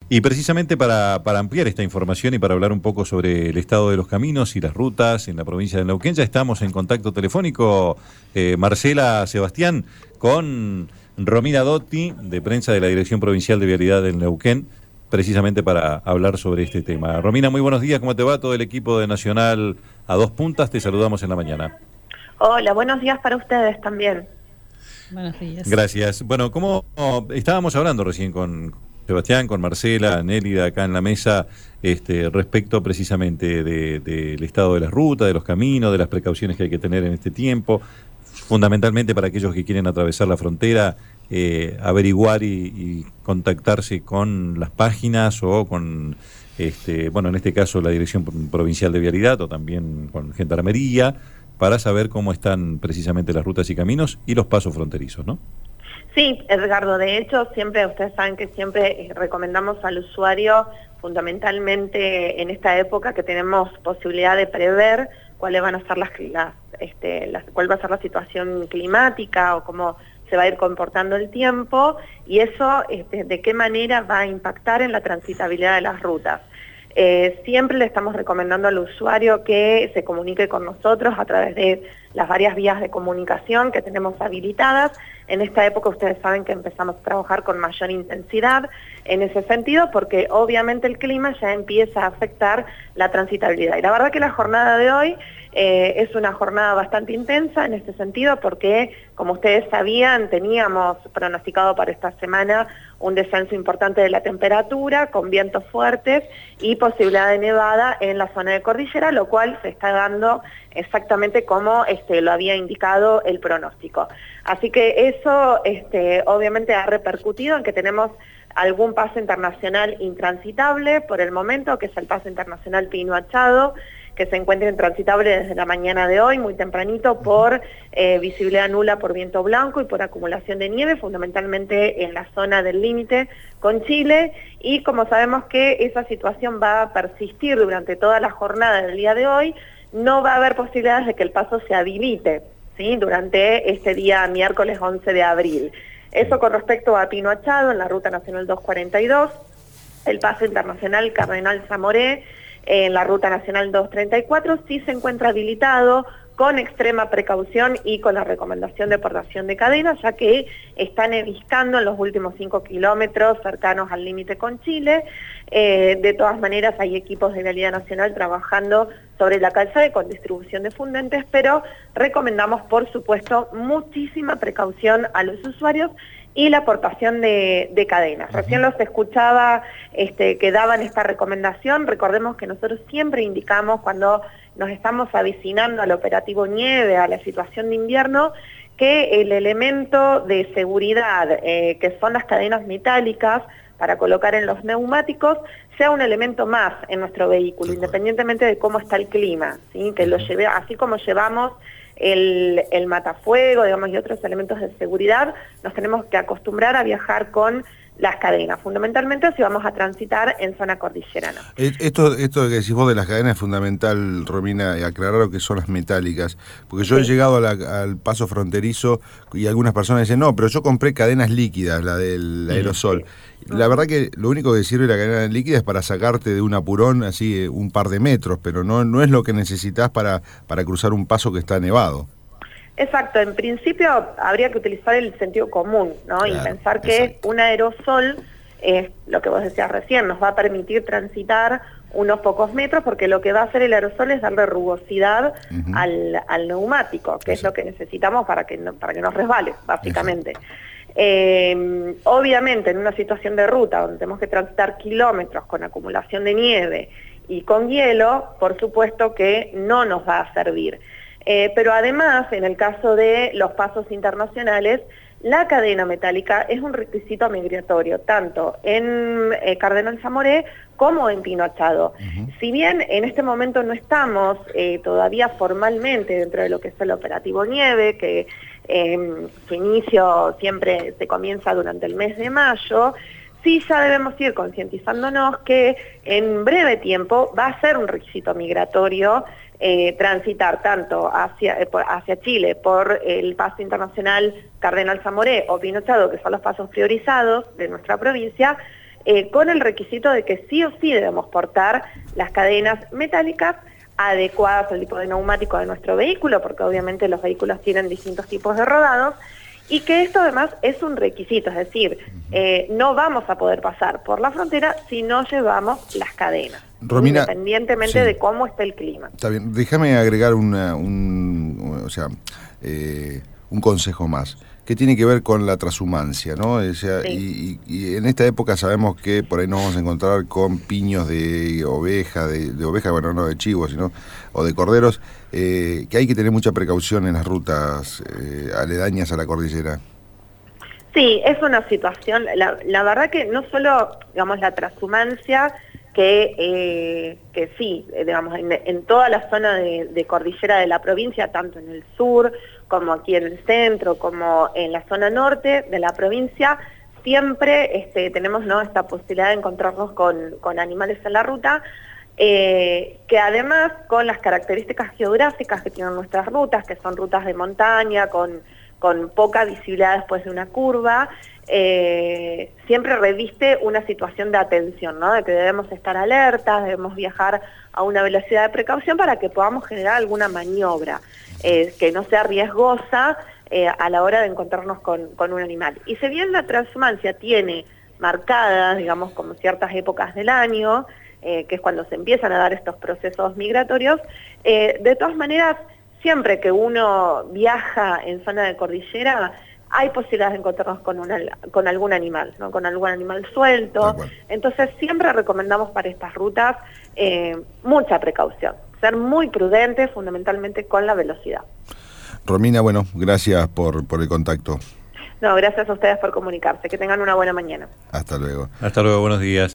Y precisamente para ampliar esta información y para hablar un poco sobre el estado de los caminos y las rutas en la provincia de Neuquén, ya estamos en contacto telefónico, Marcela Sebastián, con Romina Dotti, de prensa de la Dirección Provincial de Vialidad del Neuquén, precisamente para hablar sobre este tema. Romina, muy buenos días, ¿cómo te va? Todo el equipo de Nacional a dos puntas, te saludamos en la mañana. Hola, buenos días para ustedes también. Buenos días. Gracias. Bueno, como estábamos hablando recién con Sebastián, con Marcela, Nélida acá en la mesa, respecto precisamente del estado de las rutas, de los caminos, de las precauciones que hay que tener en este tiempo, fundamentalmente para aquellos que quieren atravesar la frontera, averiguar y contactarse con las páginas o con, en este caso la Dirección Provincial de Vialidad o también con Gendarmería, para saber cómo están precisamente las rutas y caminos y los pasos fronterizos, ¿no? Sí, Edgardo, de hecho, siempre, ustedes saben que siempre recomendamos al usuario, fundamentalmente en esta época que tenemos posibilidad de prever cuáles van a ser cuál va a ser la situación climática o cómo se va a ir comportando el tiempo, y eso de qué manera va a impactar en la transitabilidad de las rutas. Siempre le estamos recomendando al usuario que se comunique con nosotros a través de las varias vías de comunicación que tenemos habilitadas. En esta época ustedes saben que empezamos a trabajar con mayor intensidad en ese sentido, porque obviamente el clima ya empieza a afectar la transitabilidad. Y la verdad que la jornada de hoy es una jornada bastante intensa en este sentido, porque como ustedes sabían, teníamos pronosticado para esta semana un descenso importante de la temperatura, con vientos fuertes y posibilidad de nevada en la zona de cordillera, lo cual se está dando exactamente como lo había indicado el pronóstico. Así que eso obviamente ha repercutido en que tenemos algún paso internacional intransitable por el momento, que es el paso internacional Pino Achado, que se encuentra intransitable desde la mañana de hoy, muy tempranito, por visibilidad nula por viento blanco y por acumulación de nieve, fundamentalmente en la zona del límite con Chile, y como sabemos que esa situación va a persistir durante toda la jornada del día de hoy, no va a haber posibilidades de que el paso se habilite, ¿sí?, durante este día miércoles 11 de abril. Eso con respecto a Pino Achado, en la Ruta Nacional 242, el paso internacional Cardenal Zamoré, en la Ruta Nacional 234, sí se encuentra habilitado con extrema precaución y con la recomendación de portación de cadenas, ya que está neviscando en los últimos 5 kilómetros cercanos al límite con Chile. De todas maneras, hay equipos de Vialidad Nacional trabajando sobre la calzada y con distribución de fundentes, pero recomendamos, por supuesto, muchísima precaución a los usuarios y la aportación de cadenas. Recién los escuchaba que daban esta recomendación. Recordemos que nosotros siempre indicamos cuando nos estamos avicinando al operativo nieve, a la situación de invierno, que el elemento de seguridad, que son las cadenas metálicas para colocar en los neumáticos, sea un elemento más en nuestro vehículo, independientemente de cómo está el clima, ¿sí? Que lo lleve, así como llevamos el matafuego, digamos, y otros elementos de seguridad, nos tenemos que acostumbrar a viajar con las cadenas, fundamentalmente si vamos a transitar en zona cordillerana. Esto que decís vos de las cadenas es fundamental, Romina, aclarar lo que son las metálicas, porque yo he llegado al paso fronterizo y algunas personas dicen, no, pero yo compré cadenas líquidas, la del aerosol. La verdad que lo único que sirve la cadena líquida es para sacarte de un apurón así un par de metros, pero no es lo que necesitas para cruzar un paso que está nevado. Exacto, en principio habría que utilizar el sentido común, ¿no? Claro, y pensar que un aerosol, lo que vos decías recién, nos va a permitir transitar unos pocos metros, porque lo que va a hacer el aerosol es darle rugosidad al neumático, que es lo que necesitamos para que no resbale, básicamente. Obviamente en una situación de ruta donde tenemos que transitar kilómetros con acumulación de nieve y con hielo, por supuesto que no nos va a servir. Pero además, en el caso de los pasos internacionales, la cadena metálica es un requisito migratorio, tanto en Cardenal Zamoré como en Pino Achado. Si bien en este momento no estamos todavía formalmente dentro de lo que es el operativo nieve, que su inicio siempre se comienza durante el mes de mayo, sí ya debemos ir concientizándonos que en breve tiempo va a ser un requisito migratorio transitar tanto hacia Chile por el paso internacional Cardenal Zamoré o Pino Achado, que son los pasos priorizados de nuestra provincia, con el requisito de que sí o sí debemos portar las cadenas metálicas adecuadas al tipo de neumático de nuestro vehículo, porque obviamente los vehículos tienen distintos tipos de rodados, y que esto además es un requisito, es decir, no vamos a poder pasar por la frontera si no llevamos las cadenas, Romina, independientemente sí, de cómo esté el clima. Está bien, déjame agregar un consejo más, que tiene que ver con la transhumancia, ¿no? O sea, Sí. y en esta época sabemos que por ahí nos vamos a encontrar con piños de oveja, de oveja, bueno, no de chivo, sino, o de corderos, que hay que tener mucha precaución en las rutas aledañas a la cordillera. Sí, es una situación, la verdad que no solo, digamos, la transhumancia, que sí, digamos, en toda la zona de cordillera de la provincia, tanto en el sur como aquí en el centro, como en la zona norte de la provincia, siempre tenemos, ¿no?, esta posibilidad de encontrarnos con animales en la ruta, que además con las características geográficas que tienen nuestras rutas, que son rutas de montaña, con poca visibilidad después de una curva, siempre reviste una situación de atención, ¿no?, de que debemos estar alertas, debemos viajar a una velocidad de precaución para que podamos generar alguna maniobra que no sea riesgosa a la hora de encontrarnos con un animal. Y si bien la transhumancia tiene marcadas, digamos, como ciertas épocas del año, que es cuando se empiezan a dar estos procesos migratorios, de todas maneras, siempre que uno viaja en zona de cordillera, hay posibilidades de encontrarnos con algún animal, ¿no?, con algún animal suelto. Entonces siempre recomendamos para estas rutas mucha precaución, ser muy prudentes, fundamentalmente con la velocidad. Romina, bueno, gracias por el contacto. No, gracias a ustedes por comunicarse. Que tengan una buena mañana. Hasta luego. Hasta luego, buenos días.